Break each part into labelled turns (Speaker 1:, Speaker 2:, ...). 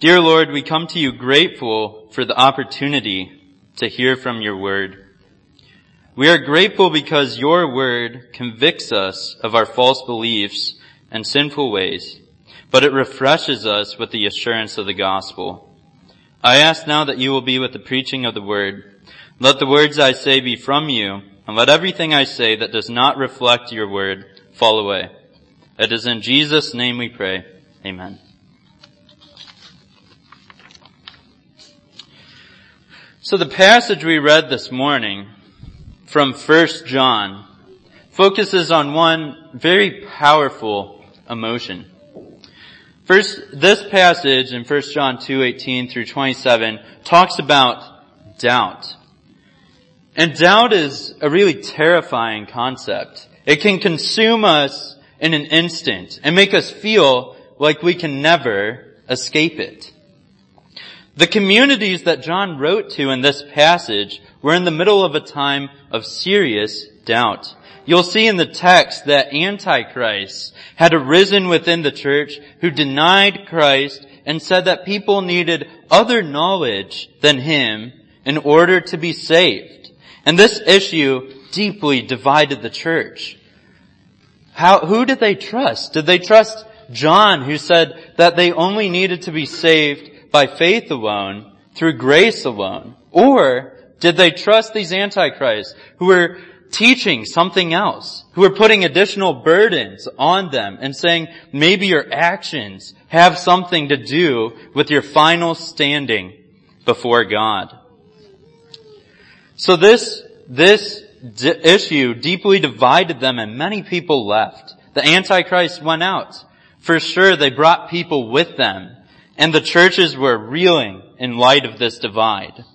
Speaker 1: Dear Lord, we come to you grateful for the opportunity to hear from your word. We are grateful because your word convicts us of our false beliefs and sinful ways, but it refreshes us with the assurance of the gospel. I ask now that you will be with the preaching of the word. Let the words I say be from you, and let everything I say that does not reflect your word fall away. It is in Jesus' name we pray. Amen. So the passage we read this morning from 1 John focuses on one very powerful emotion. First, this passage in 1 John 2:18 through 27 talks about doubt. And doubt is a really terrifying concept. It can consume us in an instant and make us feel like we can never escape it. The communities that John wrote to in this passage were in the middle of a time of serious doubt. You'll see in the text that antichrists had arisen within the church who denied Christ and said that people needed other knowledge than him in order to be saved. And this issue deeply divided the church. Who did they trust? Did they trust John, who said that they only needed to be saved by faith alone, through grace alone? Or did they trust these antichrists who were teaching something else, who were putting additional burdens on them and saying maybe your actions have something to do with your final standing before God? So this issue deeply divided them, and many people left. The antichrists went out. For sure, they brought people with them. And the churches were reeling in light of this divide.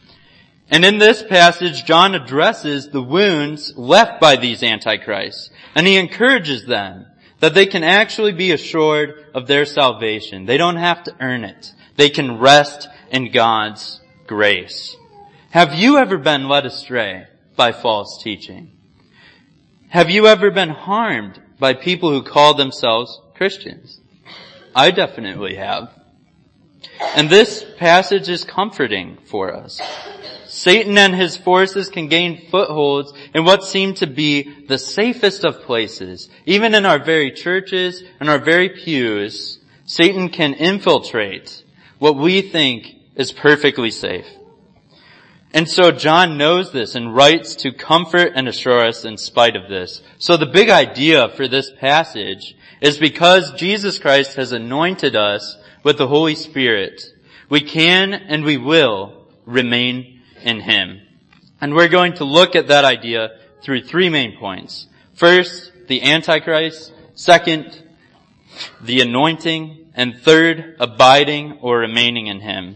Speaker 1: And in this passage, John addresses the wounds left by these antichrists. And he encourages them that they can actually be assured of their salvation. They don't have to earn it. They can rest in God's grace. Have you ever been led astray by false teaching? Have you ever been harmed by people who call themselves Christians? I definitely have. And this passage is comforting for us. Satan and his forces can gain footholds in what seem to be the safest of places. Even in our very churches and our very pews, Satan can infiltrate what we think is perfectly safe. And so John knows this and writes to comfort and assure us in spite of this. So the big idea for this passage is because Jesus Christ has anointed us with the Holy Spirit, we can and we will remain in him. And we're going to look at that idea through three main points. First, the Antichrist. Second, the anointing. And third, abiding or remaining in him.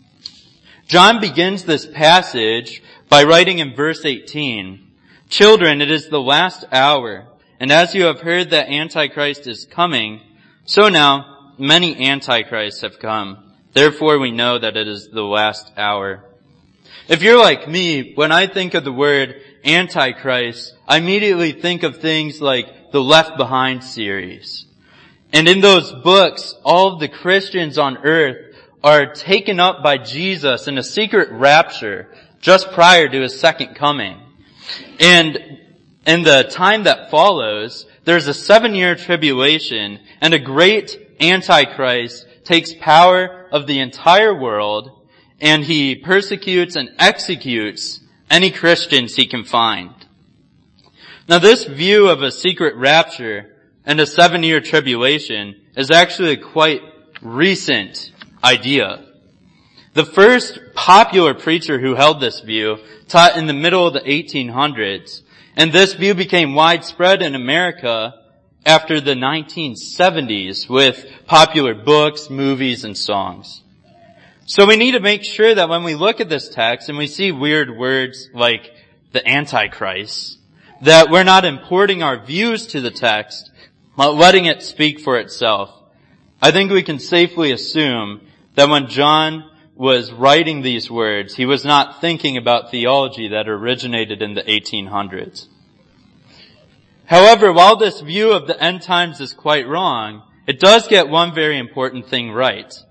Speaker 1: John begins this passage by writing in verse 18, "Children, it is the last hour, and as you have heard that Antichrist is coming, so now many antichrists have come. Therefore we know that it is the last hour." If you're like me, when I think of the word antichrist, I immediately think of things like the Left Behind series. And in those books, all of the Christians on earth are taken up by Jesus in a secret rapture just prior to his second coming. And in the time that follows, there's a 7-year tribulation, and a great Antichrist takes power of the entire world, and he persecutes and executes any Christians he can find. Now this view of a secret rapture and a 7-year tribulation is actually a quite recent idea. The first popular preacher who held this view taught in the middle of the 1800s, and this view became widespread in America after the 1970s with popular books, movies, and songs. So we need to make sure that when we look at this text and we see weird words like the Antichrist, that we're not importing our views to the text, but letting it speak for itself. I think we can safely assume that when John was writing these words, he was not thinking about theology that originated in the 1800s. However, while this view of the end times is quite wrong, it does get one very important thing right.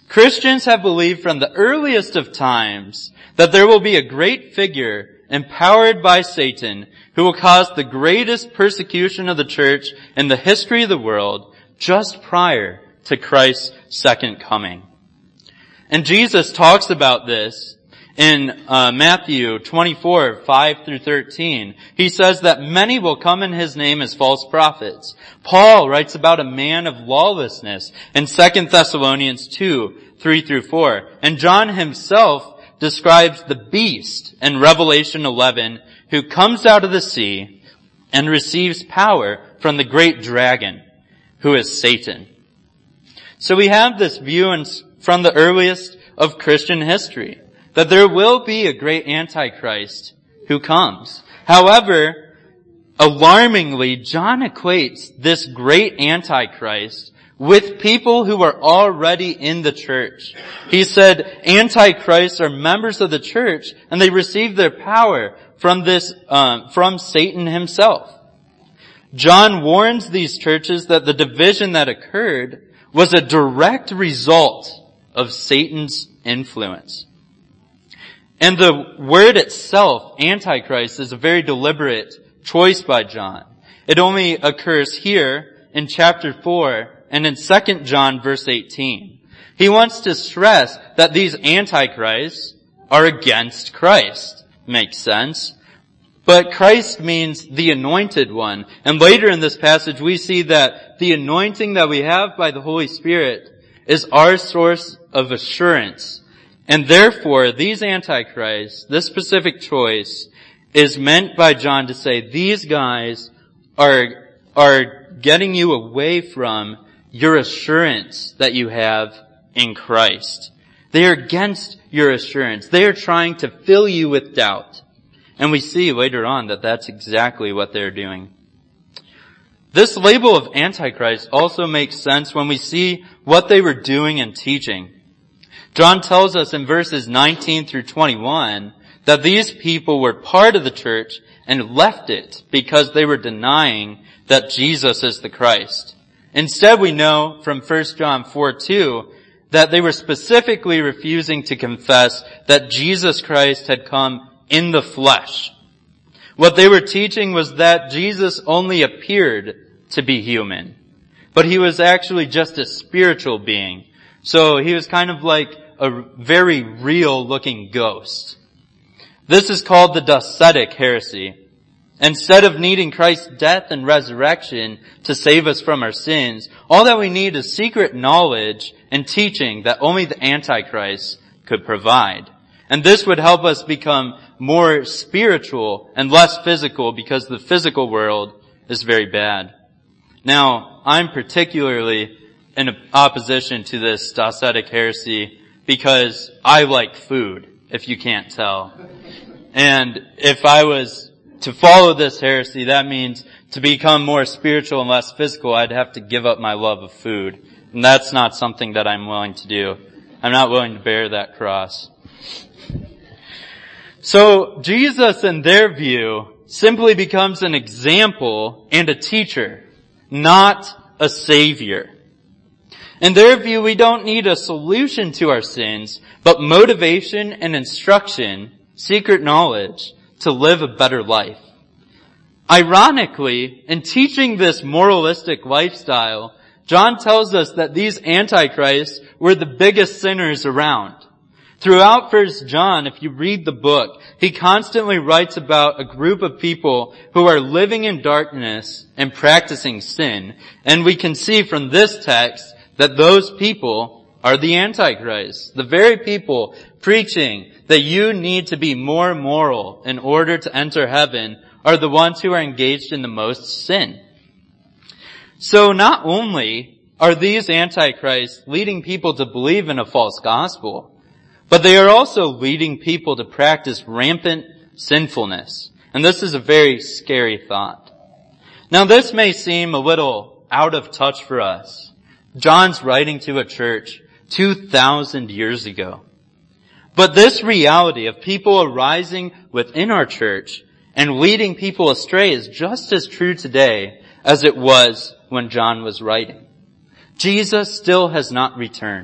Speaker 1: Christians have believed from the earliest of times that there will be a great figure empowered by Satan who will cause the greatest persecution of the church in the history of the world just prior to Christ's second coming. And Jesus talks about this in Matthew 24, 5 through 13. He says that many will come in his name as false prophets. Paul writes about a man of lawlessness in 2 Thessalonians 2, 3 through 4. And John himself describes the beast in Revelation 11 who comes out of the sea and receives power from the great dragon, who is Satan. So we have this view from the earliest of Christian history, that there will be a great Antichrist who comes. However, alarmingly, John equates this great Antichrist with people who are already in the church. He said Antichrists are members of the church and they receive their power from Satan himself. John warns these churches that the division that occurred was a direct result of Satan's influence. And the word itself, Antichrist, is a very deliberate choice by John. It only occurs here in chapter 4 and in 2 John verse 18. He wants to stress that these Antichrists are against Christ. Makes sense. But Christ means the anointed one. And later in this passage we see that the anointing that we have by the Holy Spirit is our source of assurance. And therefore, these Antichrists, this specific choice, is meant by John to say these guys are getting you away from your assurance that you have in Christ. They are against your assurance. They are trying to fill you with doubt. And we see later on that that's exactly what they're doing. This label of Antichrist also makes sense when we see what they were doing and teaching. John tells us in verses 19 through 21 that these people were part of the church and left it because they were denying that Jesus is the Christ. Instead, we know from 1 John 4:2 that they were specifically refusing to confess that Jesus Christ had come in the flesh. What they were teaching was that Jesus only appeared to be human, but he was actually just a spiritual being. So he was kind of like a very real looking ghost. This is called the Docetic heresy. Instead of needing Christ's death and resurrection to save us from our sins, all that we need is secret knowledge and teaching that only the Antichrist could provide. And this would help us become more spiritual and less physical because the physical world is very bad. Now, I'm particularly in opposition to this Docetic heresy because I like food, if you can't tell. And if I was to follow this heresy, that means to become more spiritual and less physical, I'd have to give up my love of food. And that's not something that I'm willing to do. I'm not willing to bear that cross. So Jesus, in their view, simply becomes an example and a teacher, not a savior. In their view, we don't need a solution to our sins, but motivation and instruction, secret knowledge, to live a better life. Ironically, in teaching this moralistic lifestyle, John tells us that these antichrists were the biggest sinners around. Throughout 1 John, if you read the book, he constantly writes about a group of people who are living in darkness and practicing sin. And we can see from this text that those people are the Antichrists, the very people preaching that you need to be more moral in order to enter heaven are the ones who are engaged in the most sin. So not only are these Antichrists leading people to believe in a false gospel, but they are also leading people to practice rampant sinfulness. And this is a very scary thought. Now this may seem a little out of touch for us. John's writing to a church 2,000 years ago. But this reality of people arising within our church and leading people astray is just as true today as it was when John was writing. Jesus still has not returned.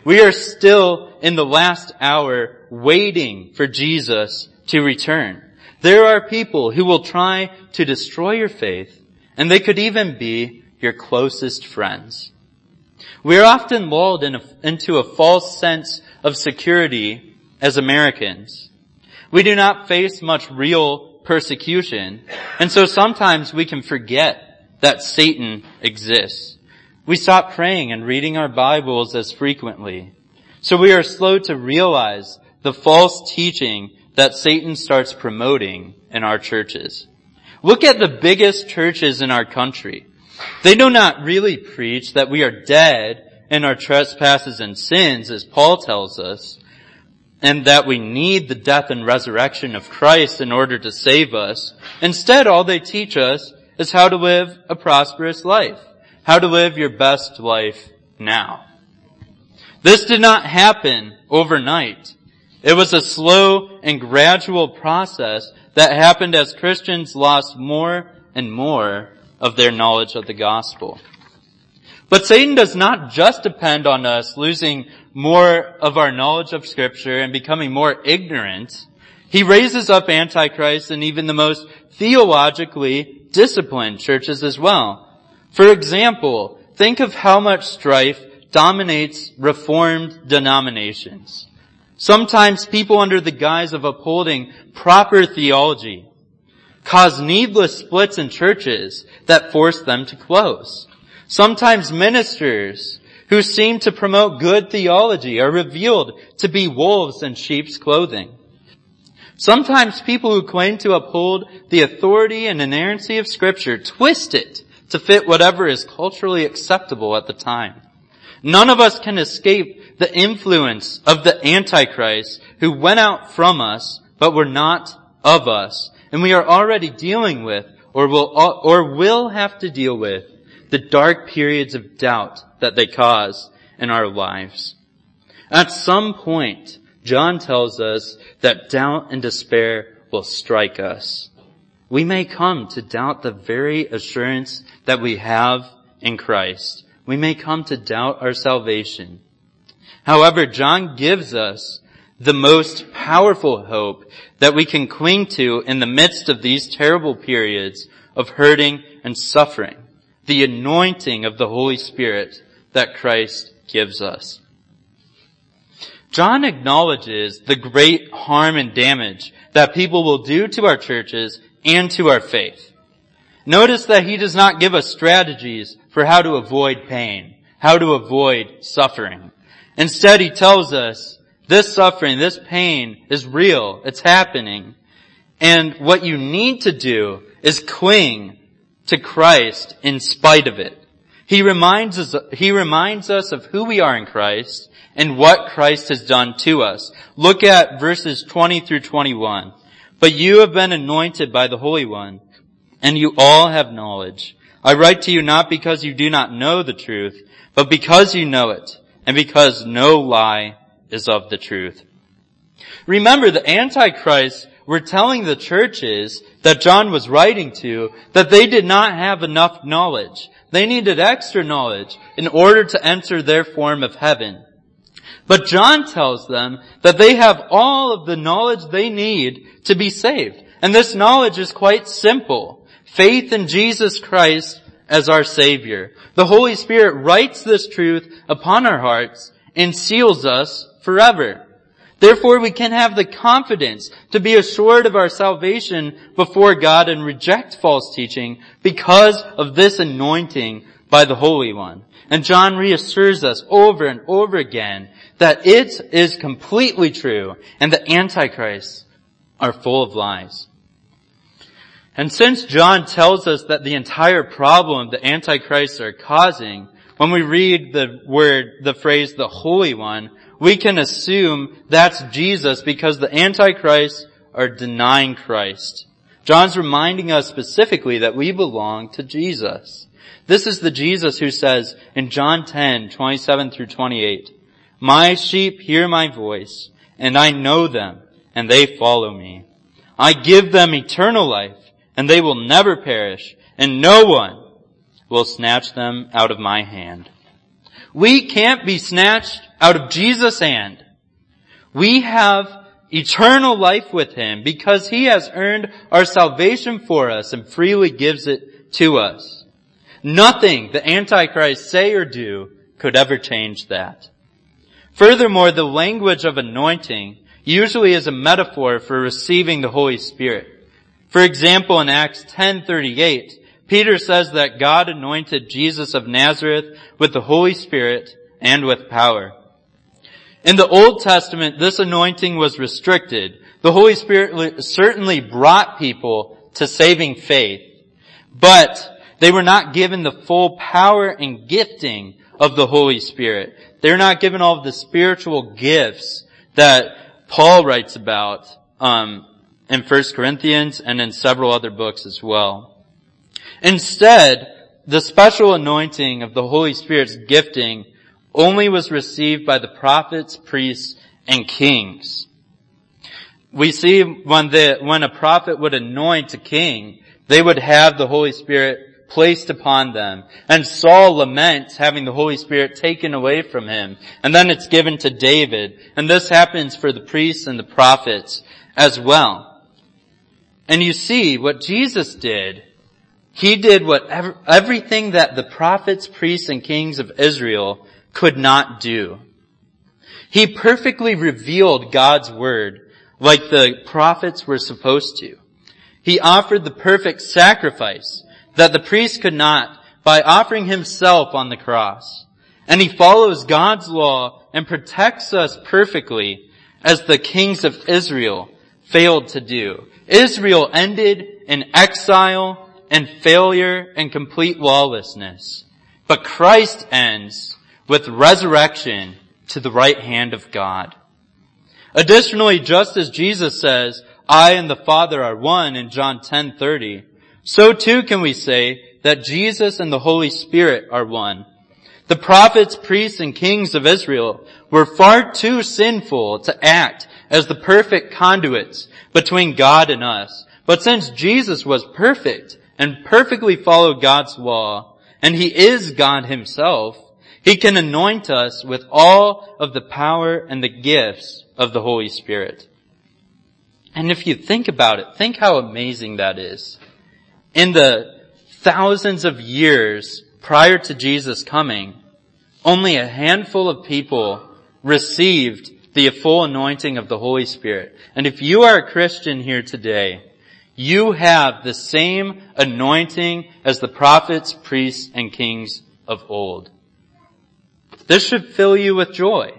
Speaker 1: We are still in the last hour waiting for Jesus to return. There are people who will try to destroy your faith, and they could even be your closest friends. We are often lulled into a false sense of security as Americans. We do not face much real persecution, and so sometimes we can forget that Satan exists. We stop praying and reading our Bibles as frequently. So we are slow to realize the false teaching that Satan starts promoting in our churches. Look at the biggest churches in our country. They do not really preach that we are dead in our trespasses and sins, as Paul tells us, and that we need the death and resurrection of Christ in order to save us. Instead, all they teach us is how to live a prosperous life, how to live your best life now. This did not happen overnight. It was a slow and gradual process that happened as Christians lost more and more of their knowledge of the gospel. But Satan does not just depend on us losing more of our knowledge of Scripture and becoming more ignorant. He raises up Antichrist in even the most theologically disciplined churches as well. For example, think of how much strife dominates Reformed denominations. Sometimes people, under the guise of upholding proper theology, cause needless splits in churches that force them to close. Sometimes ministers who seem to promote good theology are revealed to be wolves in sheep's clothing. Sometimes people who claim to uphold the authority and inerrancy of Scripture twist it to fit whatever is culturally acceptable at the time. None of us can escape the influence of the Antichrist who went out from us but were not of us. And we are already dealing with, or will have to deal with, the dark periods of doubt that they cause in our lives. At some point, John tells us that doubt and despair will strike us. We may come to doubt the very assurance that we have in Christ. We may come to doubt our salvation. However, John gives us the most powerful hope that we can cling to in the midst of these terrible periods of hurting and suffering, the anointing of the Holy Spirit that Christ gives us. John acknowledges the great harm and damage that people will do to our churches and to our faith. Notice that he does not give us strategies for how to avoid pain, how to avoid suffering. Instead, he tells us this suffering, this pain is real, it's happening. And what you need to do is cling to Christ in spite of it. He reminds us of who we are in Christ and what Christ has done to us. Look at verses 20 through 21. But you have been anointed by the Holy One, and you all have knowledge. I write to you not because you do not know the truth, but because you know it, and because no lie is of the truth. Remember, the Antichrists were telling the churches that John was writing to that they did not have enough knowledge. They needed extra knowledge in order to enter their form of heaven. But John tells them that they have all of the knowledge they need to be saved. And this knowledge is quite simple. Faith in Jesus Christ as our Savior. The Holy Spirit writes this truth upon our hearts and seals us forever. Therefore, we can have the confidence to be assured of our salvation before God and reject false teaching because of this anointing by the Holy One. And John reassures us over and over again that it is completely true and the Antichrists are full of lies. And since John tells us that the entire problem the Antichrists are causing, when we read the phrase, the Holy One, we can assume that's Jesus because the Antichrists are denying Christ. John's reminding us specifically that we belong to Jesus. This is the Jesus who says in John 10:27 through 28, "My sheep hear my voice, and I know them, and they follow me. I give them eternal life, and they will never perish, and no one will snatch them out of my hand." We can't be snatched out of Jesus' hand. We have eternal life with him because he has earned our salvation for us and freely gives it to us. Nothing the Antichrist say or do could ever change that. Furthermore, the language of anointing usually is a metaphor for receiving the Holy Spirit. For example, in Acts 10:38, Peter says that God anointed Jesus of Nazareth with the Holy Spirit and with power. In the Old Testament, this anointing was restricted. The Holy Spirit certainly brought people to saving faith, but they were not given the full power and gifting of the Holy Spirit. They're not given all of the spiritual gifts that Paul writes about in 1 Corinthians and in several other books as well. Instead, the special anointing of the Holy Spirit's gifting only was received by the prophets, priests, and kings. We see when a prophet would anoint a king, they would have the Holy Spirit placed upon them. And Saul laments having the Holy Spirit taken away from him. And then it's given to David. And this happens for the priests and the prophets as well. And you see what Jesus did. He did everything that the prophets, priests, and kings of Israel could not do. He perfectly revealed God's word like the prophets were supposed to. He offered the perfect sacrifice that the priest could not by offering himself on the cross. And he follows God's law and protects us perfectly as the kings of Israel failed to do. Israel ended in exile and failure and complete lawlessness. But Christ ends with resurrection to the right hand of God. Additionally, just as Jesus says, I and the Father are one in John 10:30, so too can we say that Jesus and the Holy Spirit are one. The prophets, priests, and kings of Israel were far too sinful to act as the perfect conduits between God and us. But since Jesus was perfect and perfectly followed God's law, and he is God himself, he can anoint us with all of the power and the gifts of the Holy Spirit. And if you think about it, think how amazing that is. In the thousands of years prior to Jesus coming, only a handful of people received the full anointing of the Holy Spirit. And if you are a Christian here today, you have the same anointing as the prophets, priests, and kings of old. This should fill you with joy.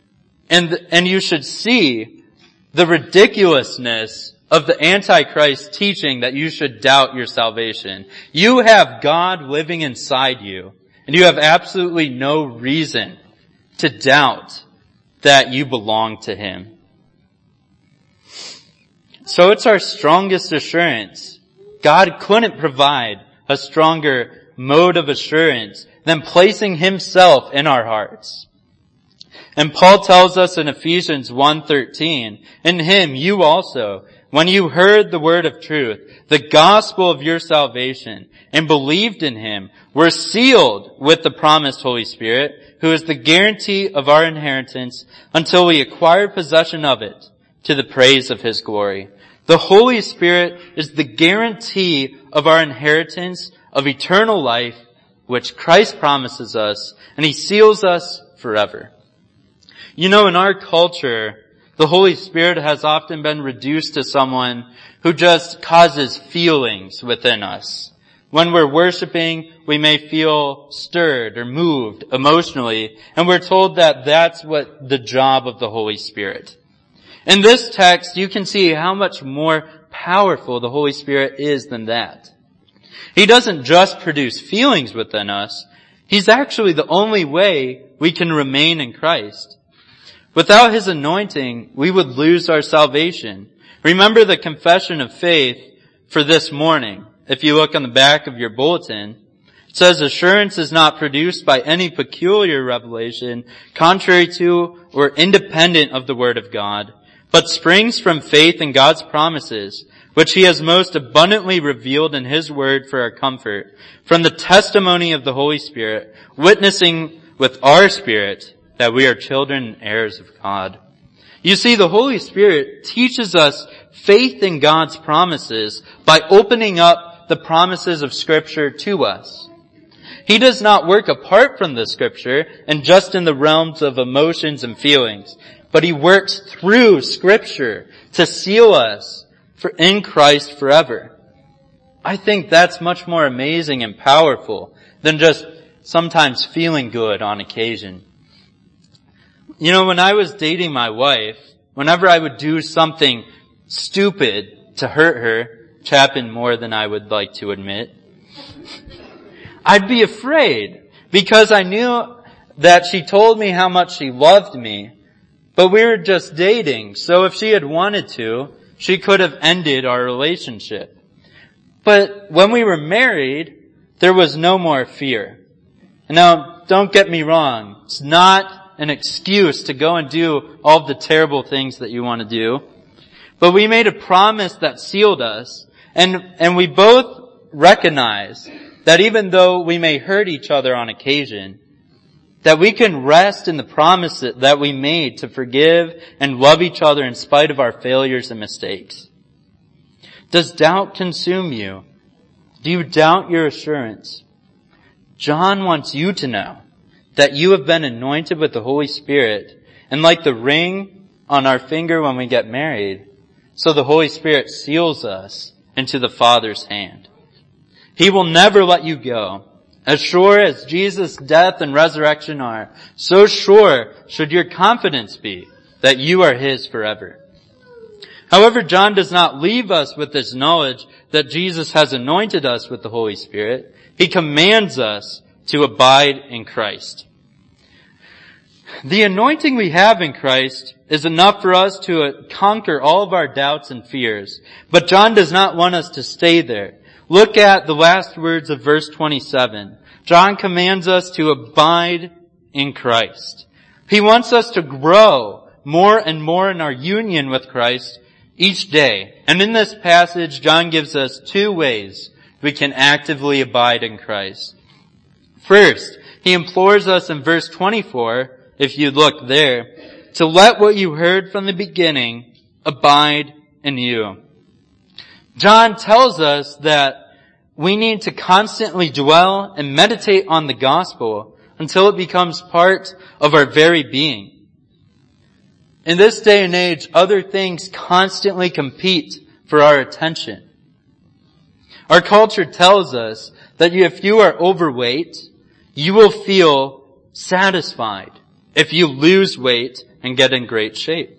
Speaker 1: And you should see the ridiculousness of the Antichrist teaching that you should doubt your salvation. You have God living inside you, and you have absolutely no reason to doubt that you belong to him. So it's our strongest assurance. God couldn't provide a stronger mode of assurance than placing himself in our hearts. And Paul tells us in Ephesians 1:13, in him you also, when you heard the word of truth, the gospel of your salvation, and believed in him, were sealed with the promised Holy Spirit, who is the guarantee of our inheritance until we acquire possession of it, to the praise of his glory. The Holy Spirit is the guarantee of our inheritance of eternal life, which Christ promises us, and he seals us forever. You know, in our culture, the Holy Spirit has often been reduced to someone who just causes feelings within us. When we're worshiping, we may feel stirred or moved emotionally, and we're told that that's what the job of the Holy Spirit. In this text, you can see how much more powerful the Holy Spirit is than that. He doesn't just produce feelings within us. He's actually the only way we can remain in Christ. Without his anointing, we would lose our salvation. Remember the confession of faith for this morning. If you look on the back of your bulletin, it says, assurance is not produced by any peculiar revelation, contrary to or independent of the word of God, but springs from faith in God's promises, which he has most abundantly revealed in his word for our comfort, from the testimony of the Holy Spirit, witnessing with our spirit that we are children and heirs of God. You see, the Holy Spirit teaches us faith in God's promises by opening up the promises of Scripture to us. He does not work apart from the Scripture and just in the realms of emotions and feelings, but He works through Scripture to seal us in Christ forever. I think that's much more amazing and powerful than just sometimes feeling good on occasion. You know, when I was dating my wife, whenever I would do something stupid to hurt her, which happened more than I would like to admit, I'd be afraid because I knew that she told me how much she loved me, but we were just dating, so if she had wanted to, she could have ended our relationship. But when we were married, there was no more fear. Now, don't get me wrong, it's not an excuse to go and do all the terrible things that you want to do. But we made a promise that sealed us, and we both recognize that even though we may hurt each other on occasion, that we can rest in the promise that we made to forgive and love each other in spite of our failures and mistakes. Does doubt consume you? Do you doubt your assurance? John wants you to know that you have been anointed with the Holy Spirit, and like the ring on our finger when we get married, so the Holy Spirit seals us into the Father's hand. He will never let you go. As sure as Jesus' death and resurrection are, so sure should your confidence be that you are His forever. However, John does not leave us with this knowledge that Jesus has anointed us with the Holy Spirit. He commands us to abide in Christ. The anointing we have in Christ is enough for us to conquer all of our doubts and fears. But John does not want us to stay there. Look at the last words of verse 27. John commands us to abide in Christ. He wants us to grow more and more in our union with Christ each day. And in this passage, John gives us two ways we can actively abide in Christ. First, he implores us in verse 24, if you look there, to let what you heard from the beginning abide in you. John tells us that we need to constantly dwell and meditate on the gospel until it becomes part of our very being. In this day and age, other things constantly compete for our attention. Our culture tells us that if you are overweight, you will feel satisfied if you lose weight and get in great shape.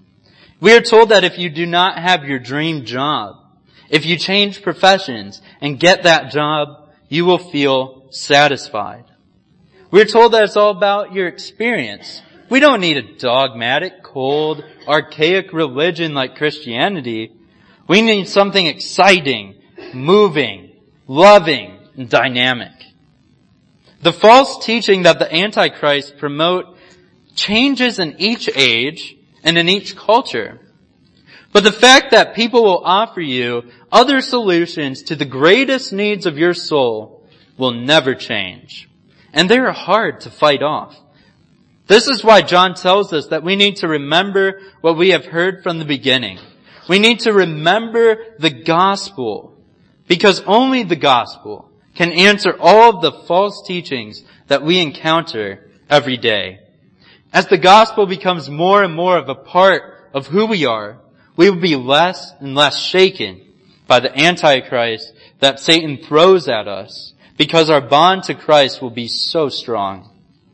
Speaker 1: We are told that if you do not have your dream job, if you change professions and get that job, you will feel satisfied. We're told that it's all about your experience. We don't need a dogmatic, cold, archaic religion like Christianity. We need something exciting, moving, loving, and dynamic. The false teaching that the Antichrist promote changes in each age and in each culture. But the fact that people will offer you other solutions to the greatest needs of your soul will never change. And they are hard to fight off. This is why John tells us that we need to remember what we have heard from the beginning. We need to remember the gospel, because only the gospel can answer all of the false teachings that we encounter every day. As the gospel becomes more and more of a part of who we are, we will be less and less shaken by the Antichrist that Satan throws at us, because our bond to Christ will be so strong.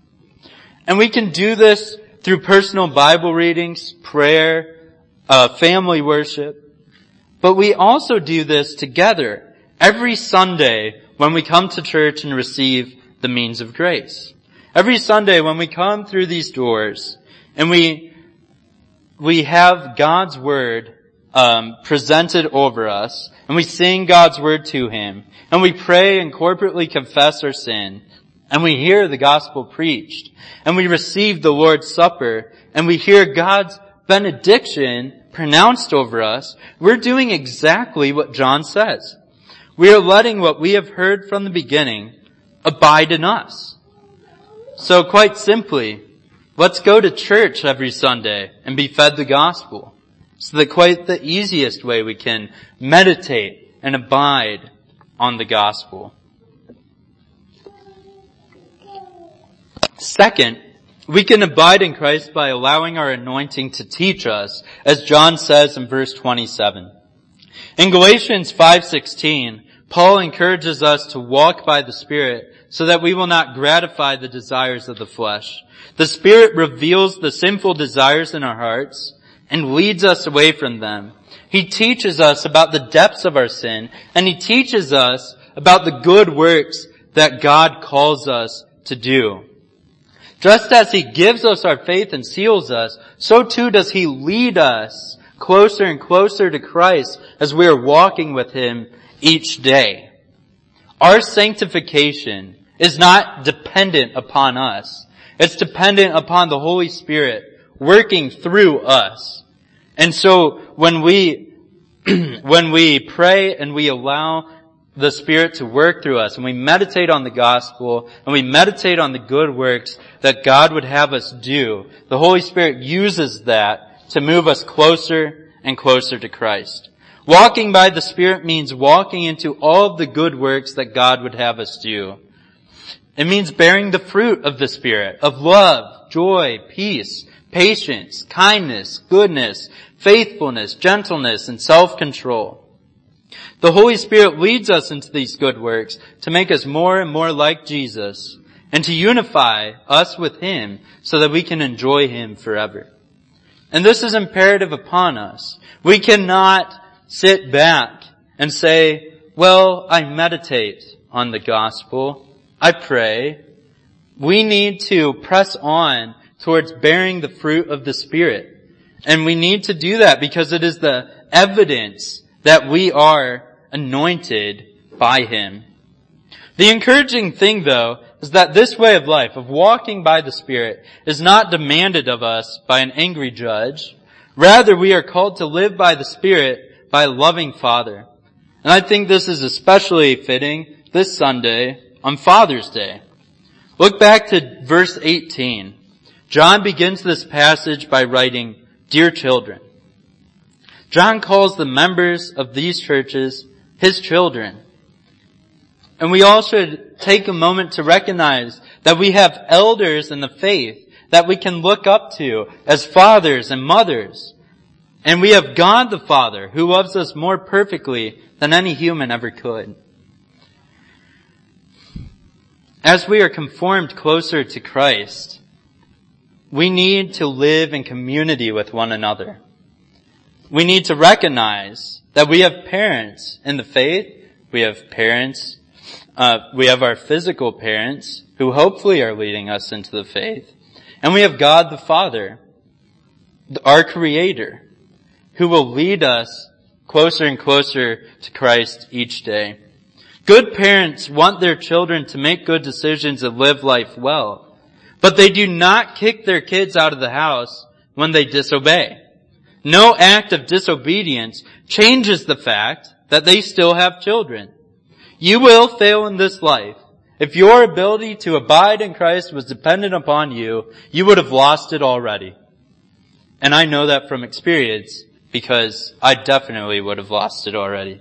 Speaker 1: And we can do this through personal Bible readings, prayer, family worship. But we also do this together every Sunday when we come to church and receive the means of grace. Every Sunday when we come through these doors and we have God's Word presented over us, and we sing God's Word to Him, and we pray and corporately confess our sin, and we hear the gospel preached, and we receive the Lord's Supper, and we hear God's benediction pronounced over us, we're doing exactly what John says. We are letting what we have heard from the beginning abide in us. So quite simply, Let's go to church every Sunday and be fed the gospel. It's quite the easiest way we can meditate and abide on the gospel. Second, we can abide in Christ by allowing our anointing to teach us, as John says in verse 27. In Galatians 5:16, Paul encourages us to walk by the Spirit so that we will not gratify the desires of the flesh. The Spirit reveals the sinful desires in our hearts and leads us away from them. He teaches us about the depths of our sin, and He teaches us about the good works that God calls us to do. Just as He gives us our faith and seals us, so too does He lead us closer and closer to Christ as we are walking with Him each day. Our sanctification is not dependent upon us. It's dependent upon the Holy Spirit working through us. And so when we pray and we allow the Spirit to work through us, and we meditate on the gospel, and we meditate on the good works that God would have us do, the Holy Spirit uses that to move us closer and closer to Christ. Walking by the Spirit means walking into all of the good works that God would have us do. It means bearing the fruit of the Spirit, of love, joy, peace, patience, kindness, goodness, faithfulness, gentleness, and self-control. The Holy Spirit leads us into these good works to make us more and more like Jesus and to unify us with Him so that we can enjoy Him forever. And this is imperative upon us. We cannot sit back and say, well, I meditate on the gospel, I pray. We need to press on towards bearing the fruit of the Spirit. And we need to do that because it is the evidence that we are anointed by Him. The encouraging thing, though, is that this way of life, of walking by the Spirit, is not demanded of us by an angry judge. Rather, we are called to live by the Spirit by a loving Father. And I think this is especially fitting this Sunday on Father's Day. Look back to verse 18. John begins this passage by writing, "Dear children." John calls the members of these churches his children. And we all should take a moment to recognize that we have elders in the faith that we can look up to as fathers and mothers. And we have God the Father who loves us more perfectly than any human ever could. As we are conformed closer to Christ, we need to live in community with one another. We need to recognize that we have parents in the faith. We have parents, we have our physical parents who hopefully are leading us into the faith. And we have God the Father, our Creator, who will lead us closer and closer to Christ each day. Good parents want their children to make good decisions and live life well, but they do not kick their kids out of the house when they disobey. No act of disobedience changes the fact that they still have children. You will fail in this life. If your ability to abide in Christ was dependent upon you, you would have lost it already. And I know that from experience because I definitely would have lost it already.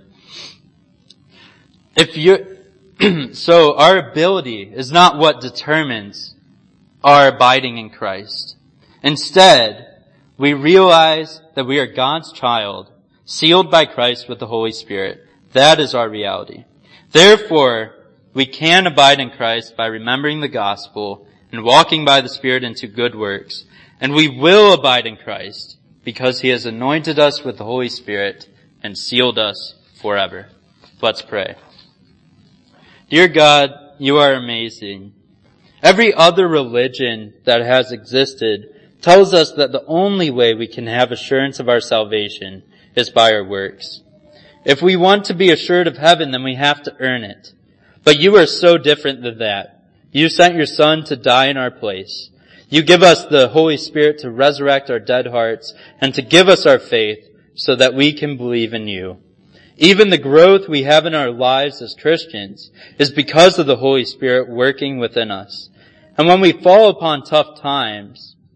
Speaker 1: So our ability is not what determines our abiding in Christ. Instead, we realize that we are God's child, sealed by Christ with the Holy Spirit. That is our reality. Therefore, we can abide in Christ by remembering the gospel and walking by the Spirit into good works. And we will abide in Christ because He has anointed us with the Holy Spirit and sealed us forever. Let's pray. Dear God, You are amazing. Every other religion that has existed tells us that the only way we can have assurance of our salvation is by our works. If we want to be assured of heaven, then we have to earn it. But You are so different than that. You sent Your Son to die in our place. You give us the Holy Spirit to resurrect our dead hearts and to give us our faith so that we can believe in You. Even the growth we have in our lives as Christians is because of the Holy Spirit working within us. And when we fall upon tough times,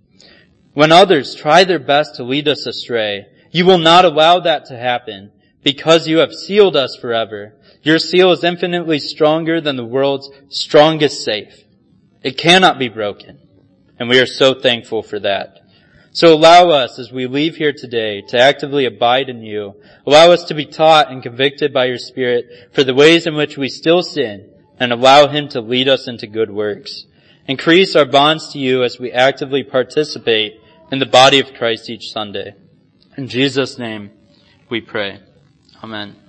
Speaker 1: When others try their best to lead us astray, you will not allow that to happen because you have sealed us forever. Your seal is infinitely stronger than the world's strongest safe. It cannot be broken, and we are so thankful for that. So allow us, as we leave here today, to actively abide in you. Allow us to be taught and convicted by your Spirit for the ways in which we still sin, and allow Him to lead us into good works. Increase our bonds to you as we actively participate in the body of Christ each Sunday. In Jesus' name we pray. Amen.